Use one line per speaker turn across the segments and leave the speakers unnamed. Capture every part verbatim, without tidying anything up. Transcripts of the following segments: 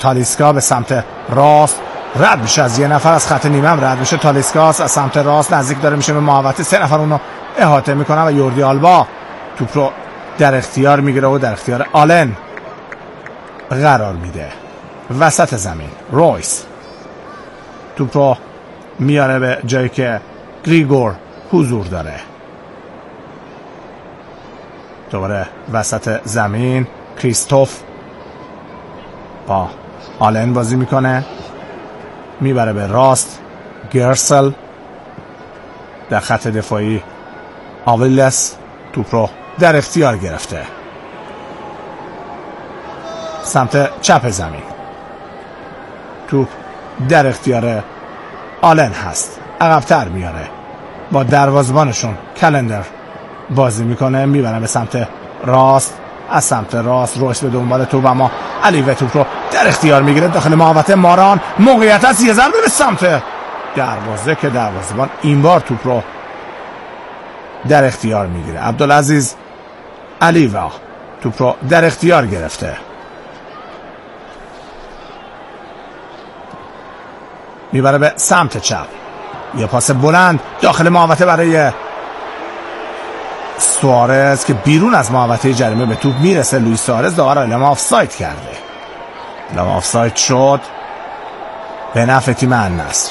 تالیسکا به سمت راست رد میشه، از یه نفر از خط نیمه هم رد میشه. تالیسکاس از سمت راست نزدیک داره میشه به محوطه، سه نفر اونو احاطه میکنن و یوردی آلبا توپ رو در اختیار میگیره و در اختیار آلن قرار میده. وسط زمین رویس توپ رو میاره به جایی که گریگور حضور داره. دوباره وسط زمین کریستوف با آلن بازی میکنه، میبره به راست. گرسل در خط دفاعی آویلس توپ رو در اختیار گرفته. سمت چپ زمین توپ در اختیار آلن هست، عقب‌تر میاره، با دروازه‌بانشون کلندر بازی میکنه، میبره به سمت راست. از سمت راست رویس به دنبال توپ، اما علیوه توپ رو در اختیار میگیره داخل محوطه. ماران موقعیت از یه ضربه به سمت دروازه که دروازه‌بان این بار توپ رو در اختیار میگیره. عبدالعزیز علیوه توپ رو در اختیار گرفته، میبره به سمت چپ. یه پاس بلند داخل محوطه برای سوارز که بیرون از محوطه جریمه به توپ میرسه. لوئیس سوارز داور اعلام آفساید کرده، اعلام آفساید شد به نفع تیم النصر.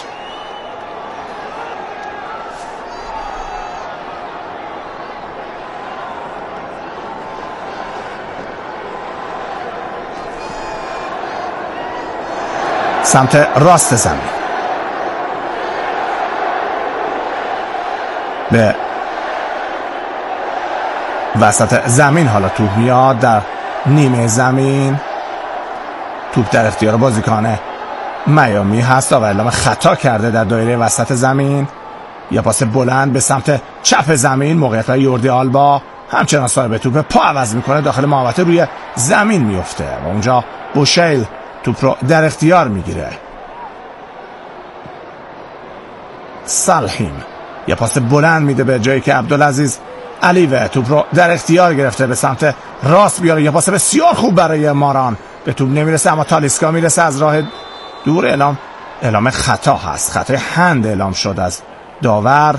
سمت راست زمین به وسط زمین حالا توپ میاد در نیمه زمین. توپ در اختیار بازیکن میامی هست و اعلام خطا کرده در دایره وسط زمین. یا پاس بلند به سمت چپ زمین، موقعیت برای یوردی آلبا، همچنان صاحب توپ پا عوض میکنه، داخل محوطه روی زمین میفته و اونجا بوشیل توپ رو در اختیار میگیره. سالهیم یا پاس بلند میده به جایی که عبدالعزیز علیوه توپ رو در اختیار گرفته، به سمت راست بیاره. یا پاس بسیار خوب برای ماران، به توپ نمیرسه اما تالیسکا میرسه از راه دور. اعلام اعلام خطا هست، خطای هند اعلام شد از داور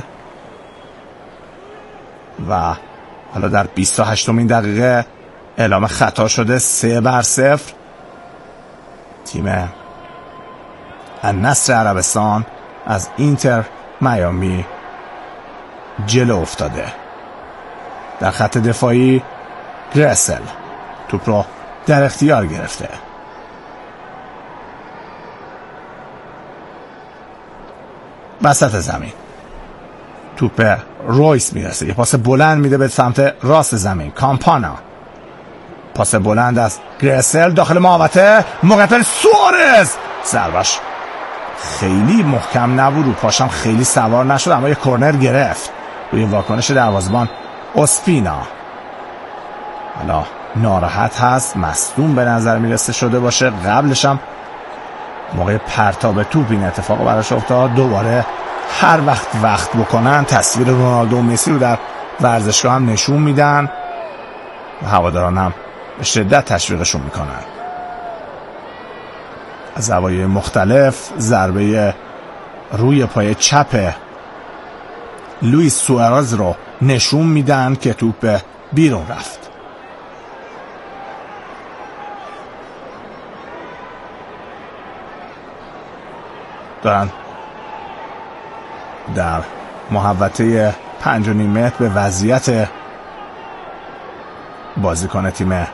و حالا در بیست و هشتمین دقیقه اعلام خطا شده. سه بر صفر تیم النصر عربستان از اینتر میامی جلو افتاده. در خط دفاعی گرسل توپ رو در اختیار گرفته، وسط زمین توپ رویس میرسه، یه پاس بلند میده به سمت راست زمین. کامپانا پاس بلند از گرسل داخل محوطه، موقعیت سوارز، ضربش خیلی محکم نبود، رو پاشم خیلی سوار نشد اما یه کورنر گرفت روی واکنش دروازه‌بان اوسپینا. حالا ناراحت هست، مصدوم به نظر میرسه شده باشه. قبلش هم موقع پرتاب توپ این اتفاق براش افتاد. دوباره هر وقت وقت بکنن تصویر رونالدو و مسی رو در ورزشگاه هم نشون میدن و هواداران هم به شدت تشویقشون میکنن. از زوایای مختلف ضربه روی پای چپ لوئیس سوارز رو نشون میدن که توپ بیرون رفت. دارن در محوطه پنج و نیم متر به وضعیت بازیکن تیم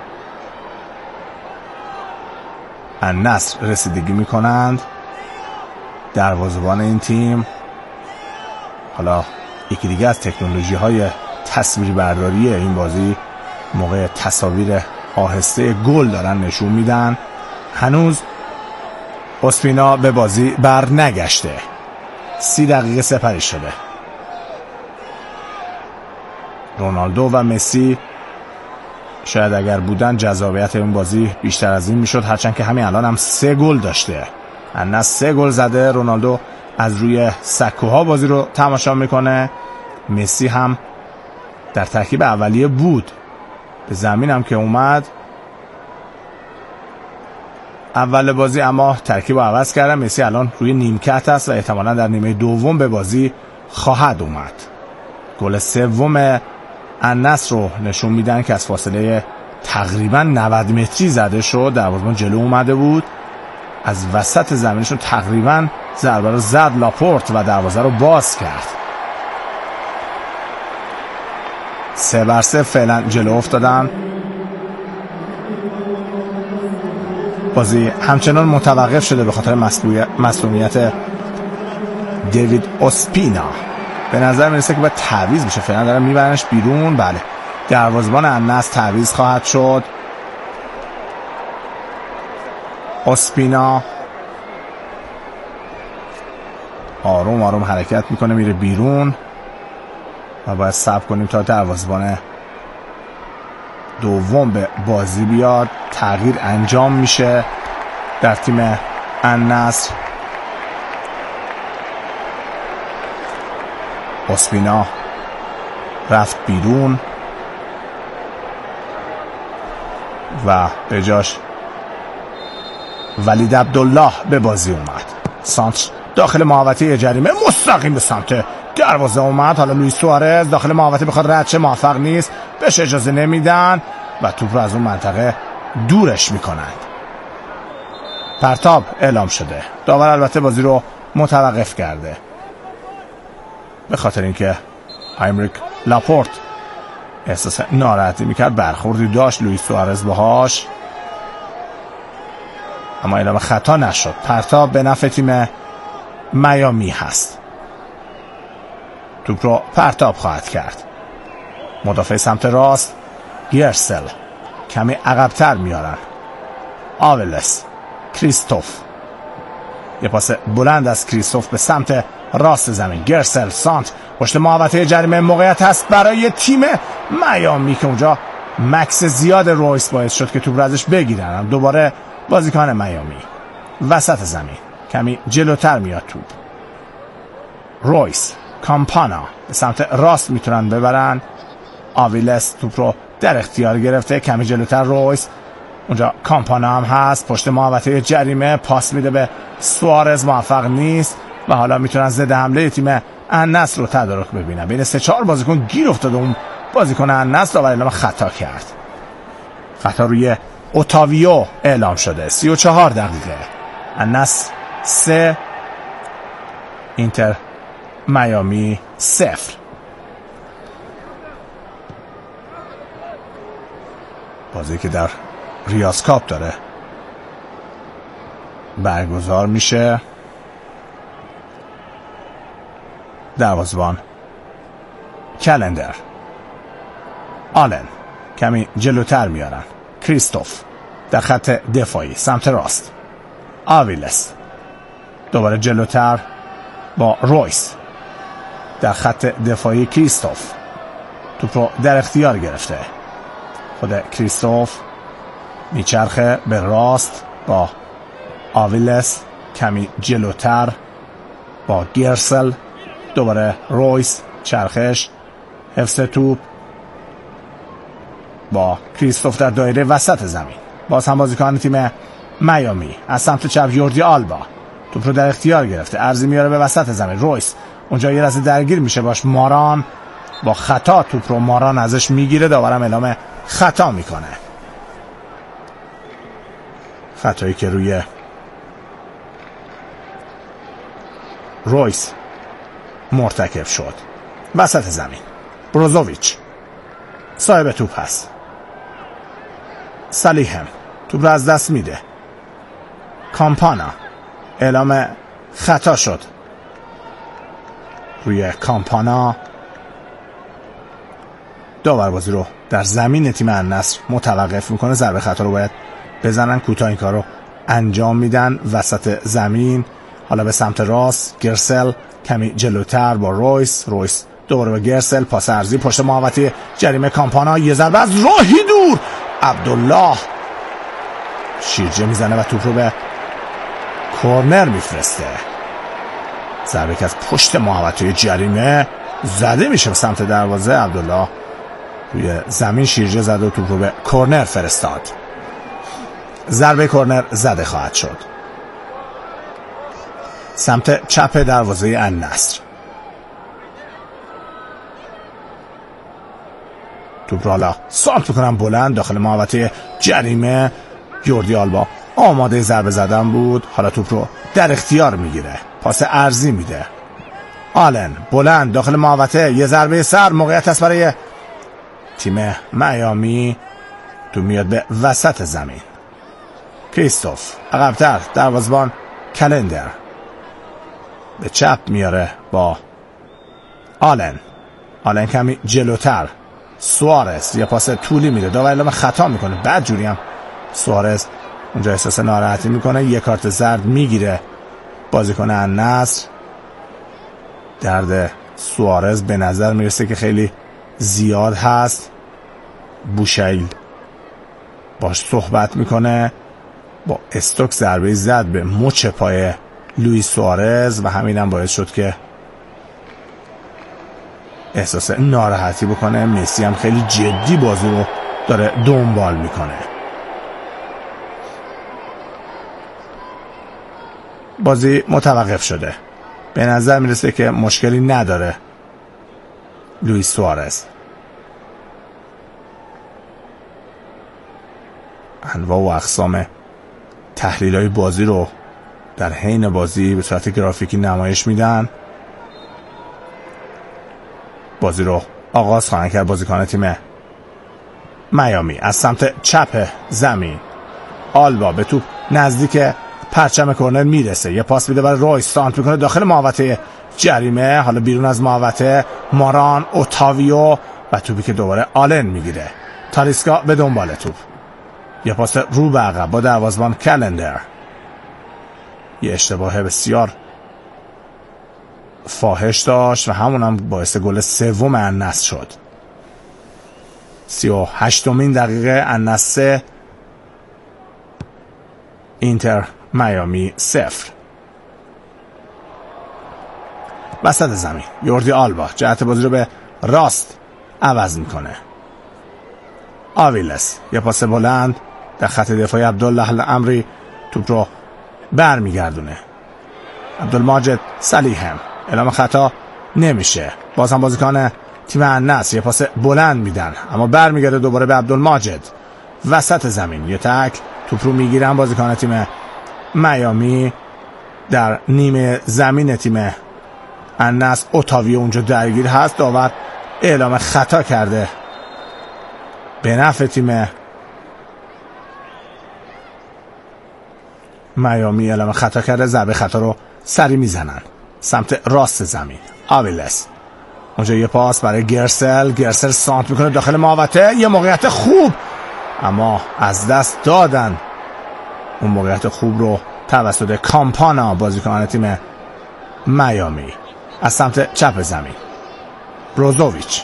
النصر رسیدگی میکنند. دروازه‌بان این تیم، حالا یکی دیگه از تکنولوژی های تصویر برداری این بازی، موقع تصاویر آهسته گل دارن نشون میدن. هنوز اوسپینا به بازی بر نگشته، سی دقیقه سپری شده. رونالدو و مسی شاید اگر بودن جذابیت این بازی بیشتر از این میشد، هرچند که همین الان هم سه گل داشته. النصر سه گل زده. رونالدو از روی سکوها بازی رو تماشا میکنه. مسی هم در ترکیب اولیه بود، به زمین هم که اومد اول بازی، اما ترکیب رو عوض کردن. مسی الان روی نیمکت است و احتمالاً در نیمه دوم به بازی خواهد اومد. گل سوم النصر رو نشون میدن که از فاصله تقریبا نود متری زده شد. دروازه‌بان جلو اومده بود، از وسط زمینشون تقریبا ضربه رو زد لاپورت و دروازه رو باز کرد. سه بر سه فعلا جلو افتادن. بازی همچنان متوقف شده به خاطر مصدومیت دیوید اوسپینا. به نظر میرسه که باید تعویض بشه. فعلا دارن میبرنش بیرون. بله، دروازه‌بان النصر تعویض خواهد شد. اوسپینا آروم آروم حرکت میکنه، میره بیرون و باید صبر کنیم تا دروازه‌بان دوم به بازی بیاد. تغییر انجام میشه در تیم النصر. اوسپینا رفت بیرون و به جاش ولید عبدالله به بازی اومد. سانتر داخل محوطه جریمه مستقیم به سمت دروازه اومد. حالا لوئیس سوارز داخل محوطه بخواد رد شه، موفق نیست، بهش اجازه نمیدن و توپ رو از اون منطقه دورش میکنند. پرتاب اعلام شده. داور البته بازی رو متوقف کرده به خاطر اینکه آیمریک لاپورت احساس ناراحتی میکرد. برخوردی داشت لوئیس سوارز باهاش، اما اعلام خطا نشد. پرتاب به نفع تیم میامی هست. توپ رو پرتاب خواهد کرد. مدافع سمت راست گرسل کمی عقب‌تر میارن. آولس، کریستوف، یه پاس بلند از کریستوف به سمت راست زمین. گرسل، سانت پشت محوطه جریمه، موقعیت هست برای تیم میامی که اونجا مکس زیاد رویس باعث شد که توپ رو ازش بگیرن. دوباره بازیکن میامی وسط زمین کمی جلوتر میاد. توپ رویس، کامپانا به سمت راست میتونن ببرن. آویلس توپ رو در اختیار گرفته، کمی جلوتر رویس، اونجا کامپانا هم هست پشت محوطه جریمه، پاس میده به سوارز، موفق نیست و حالا میتونن ضد حمله تیم النصر رو تدارک ببینن. بین سه چهار بازیکن گیر افتاده اون بازیکن النصر، داور اعلام خطا کرد. خطا روی اوتاویو اعلام شده. سی و چهار دقیقه، النصر سه اینتر میامی صفر. بازی که در ریاض کاپ داره برگزار میشه. دروازه‌بان کلندر، آلن کمی جلوتر میارن. کریستوف در خط دفاعی سمت راست. آویلس دوباره جلوتر با رویس در خط دفاعی. کریستوف توپ رو در اختیار گرفته. خود کریستوف میچرخه به راست با آویلس کمی جلوتر با گرسل. دوباره رویس چرخش، حفظ توپ با کریستوف در دایره وسط زمین. باز هم بازیکن تیم میامی از سمت چپ یوردی آلبا توپ رو در اختیار گرفته، ارزی میاره به وسط زمین. رویس اونجا یه لحظه درگیر میشه باش ماران، با خطا توپ رو ماران ازش میگیره. داورم اعلام خطا میکنه. خطایی که روی رویس مرتکب شد. وسط زمین بروزوویچ صاحب توپ هست. سلیهم توپ رو از دست میده. کامپانا اعلام خطا شد روی کامپانا. داور بازی رو در زمین تیم النصر متوقف میکنه. ضربه خطا رو باید بزنن. کوتاه این کار رو انجام میدن وسط زمین. حالا به سمت راست گرسل کمی جلوتر با رویس. رویس دوباره با گرسل، پاس ارضی پشت محوطه جریمه. کامپانا یه ضربه از راهی دور. عبدالله شیرجه میزنه و توپ رو به کورنر میفرسته. ضربه که از پشت محوطه جریمه زده میشه به سمت دروازه. عبدالله روی زمین شیرجه زده و توپ رو به کورنر فرستاد. ضربه کرنر زده خواهد شد. سمت چپ دروازه النصر. توپ را حالا سانت میکنن بلند داخل محوطه جریمه. یوردی آلبا آماده ضربه زدن بود، حالا توپ رو در اختیار میگیره، پاس عرضی میده. آلن بلند داخل محوطه، یه ضربه سر، موقعیت است برای تیم میامی. تو میاد به وسط زمین. کریستوف عقب‌تر، دروازه‌بان کلندر به چپ میاره با آلن. آلن کمی جلوتر. سوارز یه پاس طولی میده، داور اعلام خطا میکنه. بعد جوری هم سوارز اونجا احساس ناراحتی میکنه، یه کارت زرد میگیره بازیکن النصر. درد سوارز به نظر میرسه که خیلی زیاد هست. بوشایل باش صحبت میکنه، با استوک ضربه زد به مچ پای لوئیس سوارز و همین هم باعث شد که احساس ناراحتی بکنه. مسی هم خیلی جدی بازی رو داره دنبال میکنه. بازی متوقف شده، به نظر میرسه که مشکلی نداره لوئیس سوارز. انواع و اقسام تحلیل های بازی رو در حین بازی به صورت گرافیکی نمایش میدن. بازی رو آغاز خواهند کرد بازیکن تیم میامی از سمت چپ زمین. آلبا به توپ نزدیک پرچم کرنر میرسه، یه پاس میده برای رویس، سانت میکنه داخل محوطه جریمه، حالا بیرون از محوطه ماران، اوتاویو و توپی که دوباره آلن میگیره. تالیسکا به دنبال توپ، یه پاس رو به عقب با دروازه‌بان کلندر. یه اشتباه بسیار فاحش داشت و همون هم باعث گل سوم النصر شد. سی و هشتمین دقیقه النصر اینتر میامی صفر. وسط زمین یوردی آلبا جهت بازی رو به راست عوض میکنه. آویلس یه پاس بلند در خط دفاعی عبدالله الامری، توپ رو برمیگردونه. عبدالماجد صلیحم اعلام خطا نمیشه. باز هم بازیکن تیم النصر یه پاس بلند میدن اما برمیگرده دوباره به عبدالماجد. وسط زمین یه تک، توپ رو میگیرن بازیکن تیم میامی در نیمه زمین تیم النصر. اوتاویو اونجا درگیر هست، داور اعلام خطا کرده به نفع تیم میامی. اعلام خطا کرده، ضربه خطا رو سری میزنن سمت راست زمین. آویلس اونجا یه پاس برای گرسل، گرسل سانت میکنه داخل محوطه، یه موقعیت خوب اما از دست دادن اون موقعیت خوب رو توسط کامپانا بازیکن تیم میامی. از سمت چپ زمین بروزوویچ،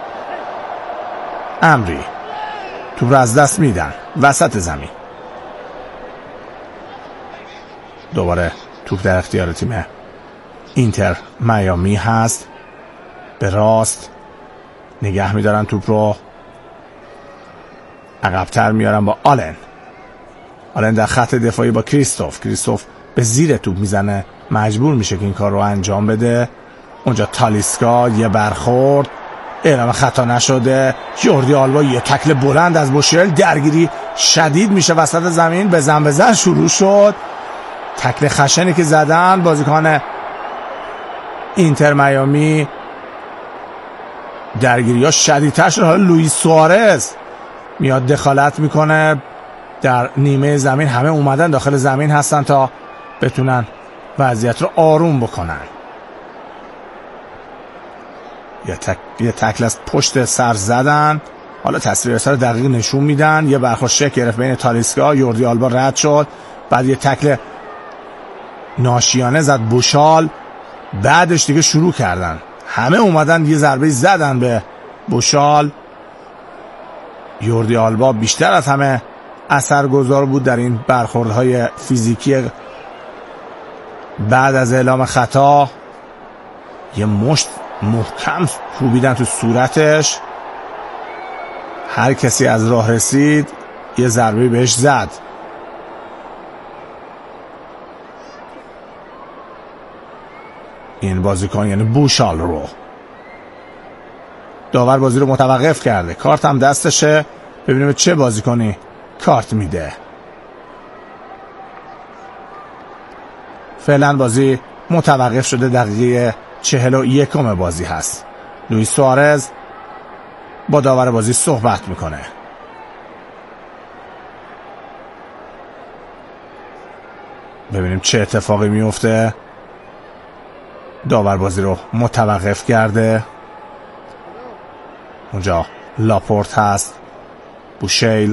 امری توپ رو از دست میدن وسط زمین. دوباره توپ در اختیار تیم اینتر میامی هست، به راست نگه میدارن توپ رو، عقبتر میارن با آلن. آلن در خط دفاعی با کریستوف، کریستوف به زیر توپ میزنه، مجبور میشه که این کار رو انجام بده. اونجا تالیسکا یه برخورد، اعلام خطا نشده. یوردی آلبا یه تکل بلند از بوشایل، درگیری شدید میشه وسط زمین، به زن بزن شروع شد. تکل خشنی که زدن بازیکن اینتر میامی، درگیری ها شدیدتر شد. حالا لوئیس سوارز میاد دخالت میکنه در نیمه زمین، همه اومدن داخل زمین هستن تا بتونن وضعیت رو آروم بکنن. یه, تک... یه تکل از پشت سر زدن، حالا تصویر اثر دقیق نشون میدن. یه برخورد شک گرفت بین تالیسکا، یوردی آلبا رد شد، بعد یه تکل ناشیانه زد بوشال، بعدش دیگه شروع کردن همه اومدن یه ضربه زدن به بوشال. یوردی آلبا بیشتر از همه اثرگذار بود در این برخوردهای فیزیکی. بعد از اعلام خطا یه مشت محکم کوبیدن تو صورتش، هر کسی از راه رسید یه ضربه بهش زد. این بازیکن یعنی بوشال رو. داور بازی رو متوقف کرده، کارت هم دستشه. ببینیم چه بازیکنی کارت میده. فعلا بازی متوقف شده، دقیقه چهل و یکم بازی هست. لوئیس سوارز با داور بازی صحبت میکنه. ببینیم چه اتفاقی میفته. داور بازی رو متوقف کرده. اونجا لاپورت هست، بوشیل.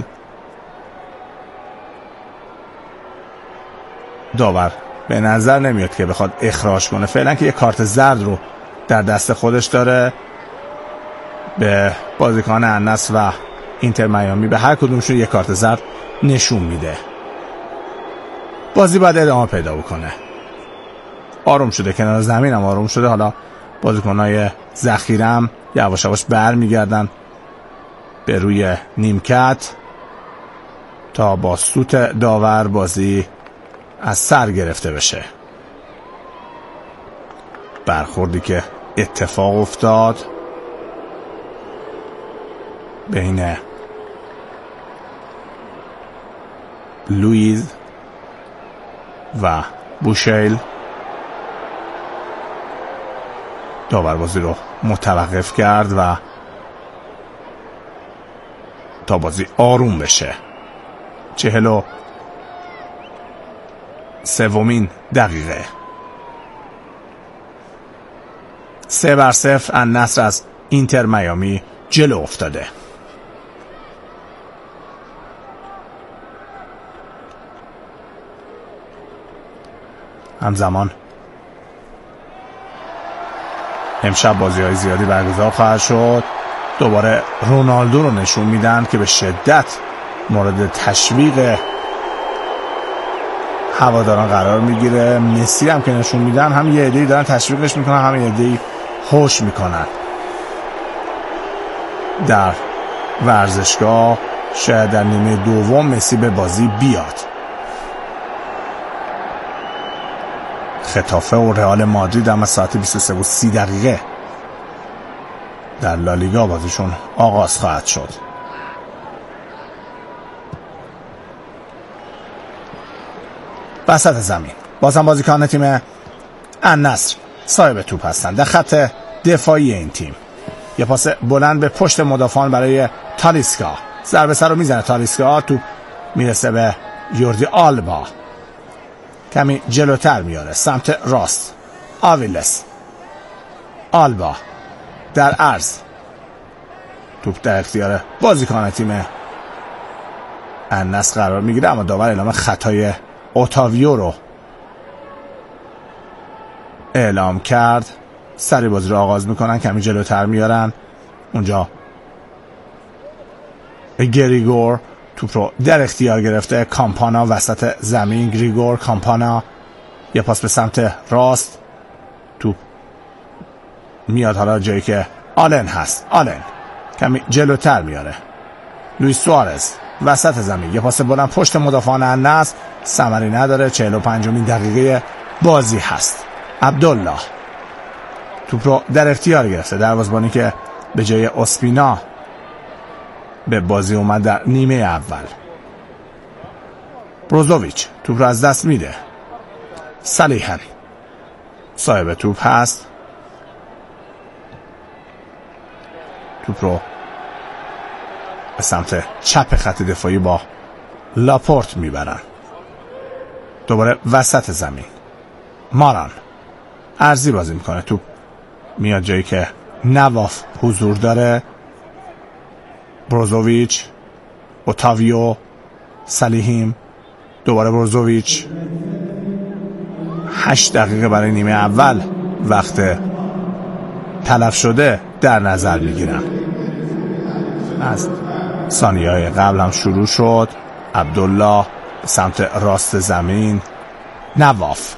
داور به نظر نمیاد که بخواد اخراج کنه فعلا، که یه کارت زرد رو در دست خودش داره. به بازیکن النصر و اینتر میامی به هر کدومشون یه کارت زرد نشون میده. بازی باید ادامه پیدا بکنه. آروم شده، کنار زمین هم آروم شده. حالا بازیکن‌های ذخیره هم یواش یواش برمیگردن به روی نیمکت تا با سوت داور بازی از سر گرفته بشه. برخوردی که اتفاق افتاد بین لوئیس و بوشیل، داور بازی رو متوقف کرد و تا بازی آروم بشه. چهل و سومین دقیقه، سه بر صفر النصر از اینتر میامی جلو افتاده. همزمان امشب بازی های زیادی برگزار خواهد شد. دوباره رونالدو رو نشون میدن که به شدت مورد تشویق هواداران قرار میگیره. مسی هم که نشون میدن، هم یه عده‌ای دارن تشویقش میکنن، هم یه عده‌ای هوش میکنن. در ورزشگاه شاید در نیمه دوم مسی به بازی بیاد. خطافه و رئال مادرید هم از ساعت بیست و سه و سی دقیقه در لالیگا بازیشون آغاز خواهد شد. وسط زمین بازم بازیکن تیم النصر صاحب توپ هستند. در خط دفاعی این تیم یه پاس بلند به پشت مدافعان برای تالیسکا. ضربه سر رو میزنه تالیسکا، توپ میرسه به یوردی آلبا. کمی جلوتر میاره سمت راست. آویلس، آلبا در عرض، توپ در اختیار بازیکن تیم النصر قرار میگیره، اما داور اعلام خطای اوتاویو رو اعلام کرد. سری بازی رو آغاز میکنن، کمی جلوتر میارن. اونجا گریگور توپ رو در اختیار گرفته. کامپانا وسط زمین. گریگور، کامپانا، یه پاس به سمت راست. توپ میاد حالا جایی که آلن هست. آلن کمی جلوتر میاره. لوئیس سوارز وسط زمین، یه پاس بلند پشت مدافعان النصر، ثمری نداره. چهل و پنجمین دقیقه بازی هست. عبدالله توپ رو در اختیار گرفته. دروازه‌بانی که به جای اسپینا به بازی اومد در نیمه اول. بروزوویچ توپ رو از دست میده. صلیحن صاحب توپ هست. توپ رو به سمت چپ خط دفاعی با لاپورت میبرن. دوباره وسط زمین ماران ارزی بازی میکنه. توپ میاد جایی که نواف حضور داره. بروزوویچ، اوتاویو، صلیحیم، دوباره بروزوویچ. هشت دقیقه برای نیمه اول وقت تلف شده در نظر میگیرن. از ثانیه‌های قبل هم شروع شد. عبدالله به سمت راست زمین. نواف،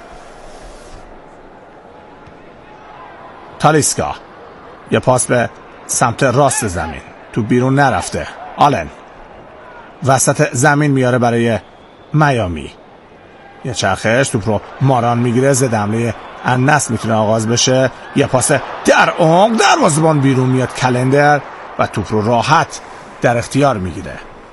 تالیسکا، یه پاس به سمت راست زمین، تو بیرون نرفته. آلن وسط زمین میاره برای میامی. یه چرخش، توپ رو ماران میگیره، ضد حمله النصر میتونه آغاز بشه. یه پاس در عمق، دروازه‌بان بیرون میاد کلندر و توپ رو راحت در اختیار میگیره.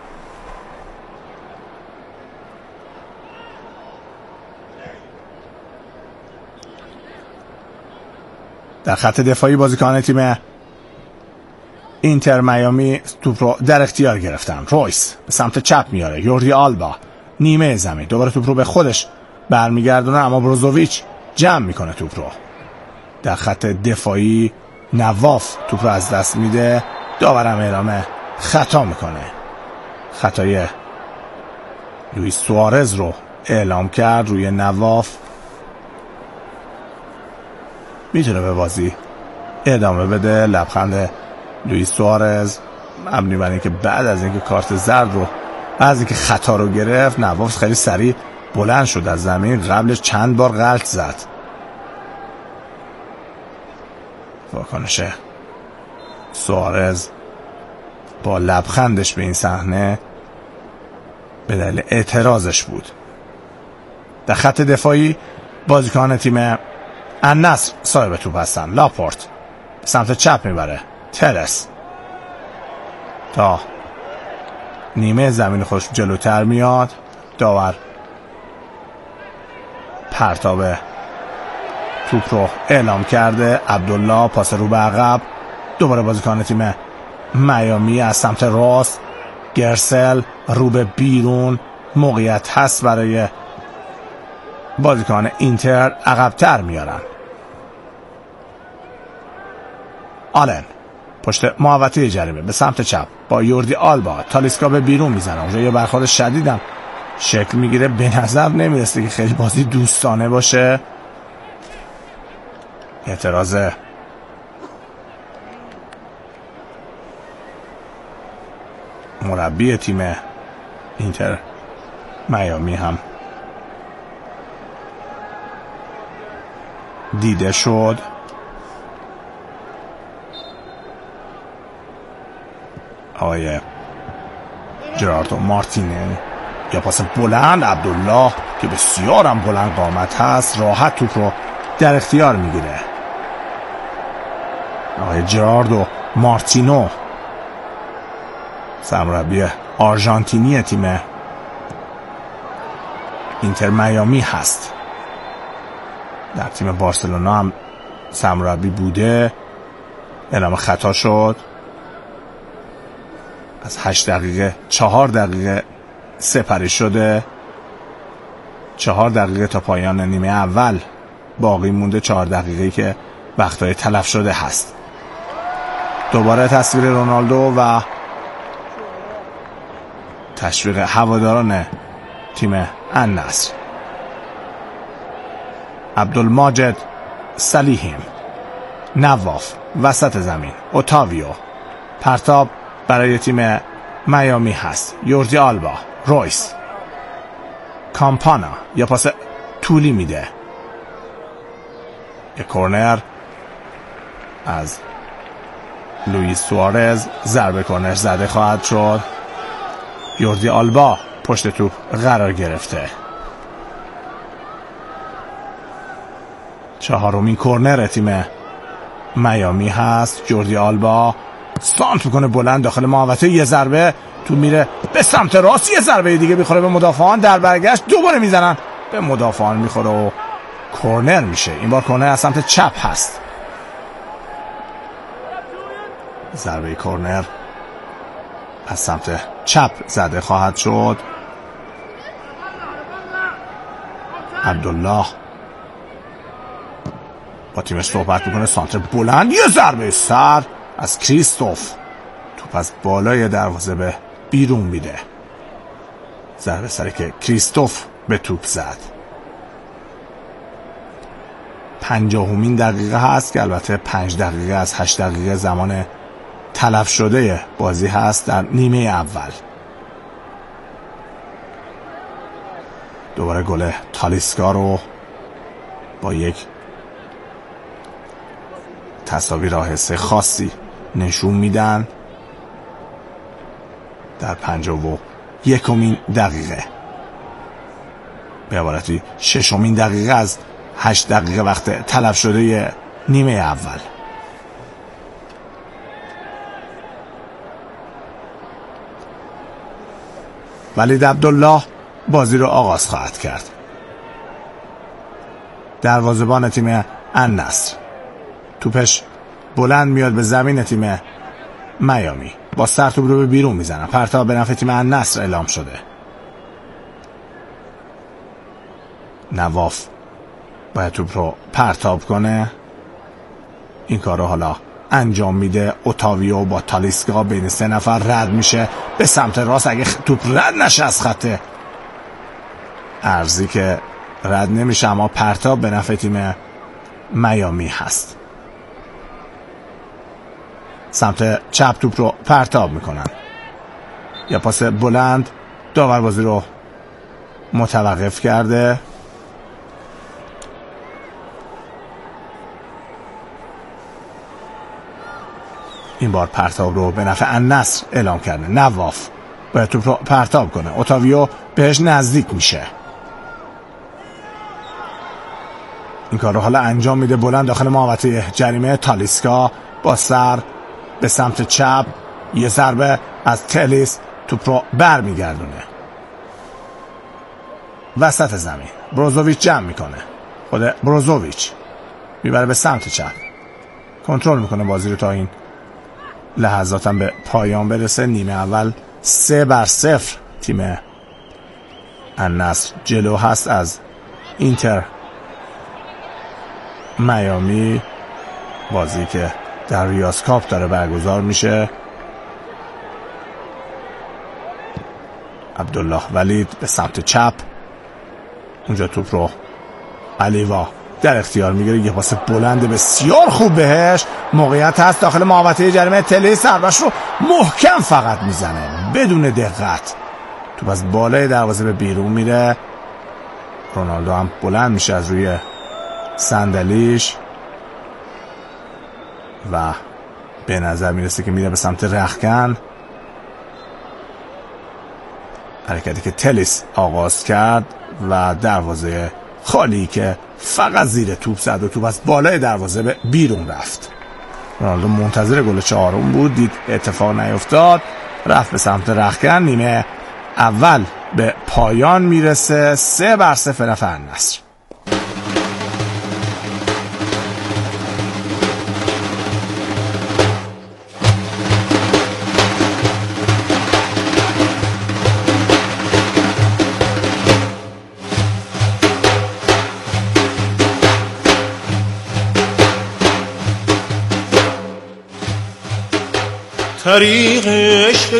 در خط دفاعی بازیکن تیم اینتر میامی توپ رو در اختیار گرفتن. رویس به سمت چپ میاره، یوردی آلبا نیمه زمین، دوباره توپ رو به خودش برمیگردونه اما بروزوویچ جمع میکنه توپ رو. در خط دفاعی نواف توپ رو از دست میده، داورم اعلام خطا میکنه. خطای لوئیس سوارز رو اعلام کرد روی نواف. میتونه به بازی ادامه بده. لبخند لوئیس سوارز مبنی بر اینکه بعد از اینکه کارت زرد رو از اینکه خطا رو گرفت، نواف خیلی سریع بلند شد از زمین، قبلش چند بار غلط زد. واکنش سوارز با لبخندش به این صحنه به دلیل اعتراضش بود. در خط دفاعی بازیکن تیم النصر صاحب توپ هستن. لاپورت سمت چپ میبره، ترس تا نیمه زمین خوش جلوتر میاد. داور پرتاب توپ رو اعلام کرده. عبدالله پاس رو به عقب، دوباره بازیکن تیم میامی از سمت راست. گرسل رو به بیرون، موقعیت هست برای بازیکن اینتر، عقبتر میارن. آلن پشت محوطه جریمه به سمت چپ با یوردی آلبا، تالیسکا به بیرون میزنه. اونجا یه برخورد شدیدم شکل میگیره، به نظر نمیرسه که خیلی بازی دوستانه باشه. اعتراض مربی تیم اینتر میامی هم دیده شد. آقای جراردو مارتینن یا پاس بلند، عبدالله که بسیار هم بلند قامت هست راحت توپ رو در اختیار میگیره. آقای جراردو مارتینو سرمربی آرژانتینی تیم اینتر میامی هست، در تیم بارسلونا هم سرمربی بوده. اعلام خطا شد. از هشت دقیقه چهار دقیقه سپری شده. چهار دقیقه تا پایان نیمه اول باقی مونده، چهار دقیقه‌ای که وقتهای تلف شده هست. دوباره تصویر رونالدو و تشویق هواداران تیم النصر. عبدالماجد صلیحیم، نواف وسط زمین، اوتاویو پرتاب برای تیم میامی هست. یوردی آلبا، رویس، کامپانا یا پاس طولی میده. یک کورنر از لوئیس سوارز، ضربه کورنر زده خواهد شد. یوردی آلبا پشت توپ قرار گرفته. چهارمین کورنر تیم میامی هست. یوردی آلبا سانت میکنه بلند داخل محوطه، یه ضربه تو میره به سمت راست، یه ضربه دیگه میخوره به مدافعان، در برگشت دوباره میزنن به مدافعان میخوره و کورنر میشه. این بار کورنر از سمت چپ هست. ضربه کورنر از سمت چپ زده خواهد شد. عبدالله با تیمش صحبت میکنه، سانتر بلند، یه ضربه سر از کریستوف، توپ از بالای دروازه به بیرون میده. ضربه سری که کریستوف به توپ زد. پنجاهمین دقیقه هست که البته پنج دقیقه از هشت دقیقه زمان تلف شده بازی هست در نیمه اول. دوباره گل تالیسکا رو با یک تصاویر آهسته خاصی نشون میدن در پنجاه و یکمین دقیقه. به عبارتی ششمین دقیقه از هشت دقیقه وقت تلف شده نیمه اول. ولید عبدالله بازی رو آغاز خواهد کرد. دروازه‌بان تیم النصر، توپش بلند میاد به زمین تیم میامی، با سر توپ رو به بیرون میزنه. پرتاب به نفع تیم النصر اعلام شده. نواف باید توپ رو پرتاب کنه. این کار رو حالا انجام میده. اوتاویو با تالیسکا بین سه نفر رد میشه به سمت راست. اگه توپ رد نشه از خط ارضی که رد نمیشه، اما پرتاب به نفع تیم میامی هست. سمت چپ توپ رو پرتاب میکنن. یا پاس بلند، داور بازی رو متوقف کرده. این بار پرتاب رو به نفع النصر اعلام کرده. نواف باید توپ رو پرتاب کنه. اوتاویو بهش نزدیک میشه. این کار رو حالا انجام میده بلند داخل محوطه جریمه. تالیسکا با سر به سمت چپ، یه ضربه از تلیس، توپ رو بر میگردونه وسط زمین. بروزوویچ جمع میکنه. خود بروزوویچ میبره به سمت چپ، کنترل میکنه بازی رو تا این لحظاتم به پایان برسه. نیمه اول سه بر صفر تیم النصر جلو هست از اینتر میامی. بازی که در ریاض کاپ داره برگزار میشه. عبدالله ولید به سمت چپ، اونجا توپ رو علیوا در اختیار میگیره. یه پاس بلند بسیار خوب بهش، موقعیت هست داخل محوطه جریمه. تلی سربش رو محکم فقط میزنه بدون دقت. توپ از بالای دروازه به بیرون میره. رونالدو هم بلند میشه از روی صندلیش و به نظر میرسه که میره به سمت رختکن. حرکتی که تلیس آغاز کرد و دروازه خالی که فقط زیر توپ زد و توپ از بالای دروازه به بیرون رفت. رونالدو منتظر گل چهارم بود، دید اتفاق نیفتاد، رفت به سمت رختکن. نیمه اول به پایان میرسه. سه بر صفر نفع النصر.
طریق عشق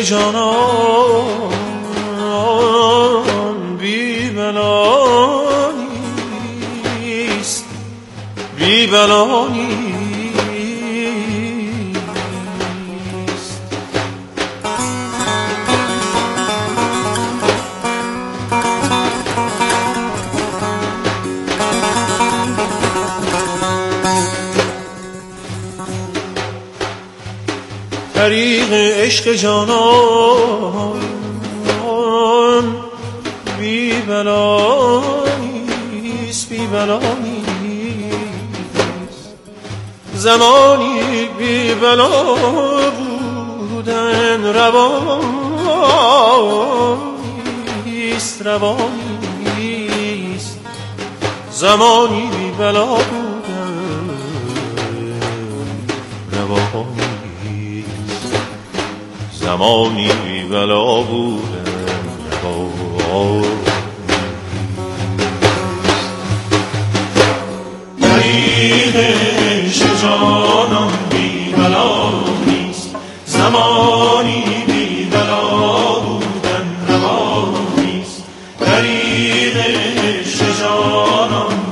جانان بی بلانیست، بی بلانیست. طریق عشق جانان بی بلانیست، بی بلانیست. زمانی بی بلا بودن روانیست، روانیست. زمانی بی بلا بودن روانیست، زمانی بی بلا بودن روانیست. طریق عشق جانان بی بلا نیست، زمانی بی بلا بودن روانیست. طریق عشق جانان